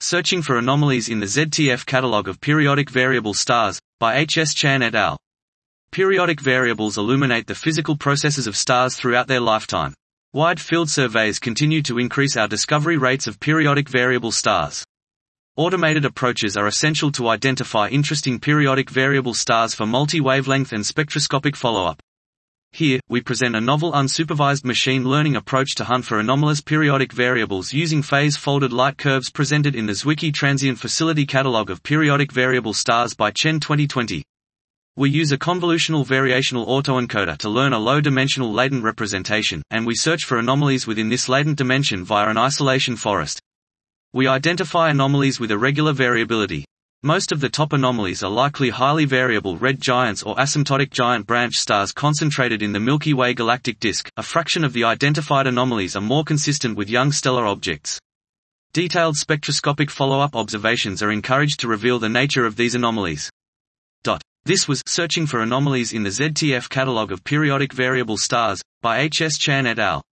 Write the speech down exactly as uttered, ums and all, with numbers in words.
Searching for Anomalies in the Z T F Catalogue of Periodic Variable Stars, by H S Chan et al. Periodic variables illuminate the physical processes of stars throughout their lifetime. Wide field surveys continue to increase our discovery rates of periodic variable stars. Automated approaches are essential to identify interesting periodic variable stars for multi-wavelength and spectroscopic follow-up. Here, we present a novel unsupervised machine learning approach to hunt for anomalous periodic variables using phase-folded light curves presented in the Zwicky Transient Facility Catalogue of Periodic Variable Stars by Chen twenty twenty. We use a convolutional variational autoencoder to learn a low-dimensional latent representation, and we search for anomalies within this latent dimension via an isolation forest. We identify anomalies with irregular variability. Most of the top anomalies are likely highly variable red giants or asymptotic giant branch stars concentrated in the Milky Way galactic disk. A fraction of the identified anomalies are more consistent with young stellar objects. Detailed spectroscopic follow-up observations are encouraged to reveal the nature of these anomalies. Dot. This was Searching for Anomalies in the Z T F Catalogue of Periodic Variable Stars, by H S Chan et al.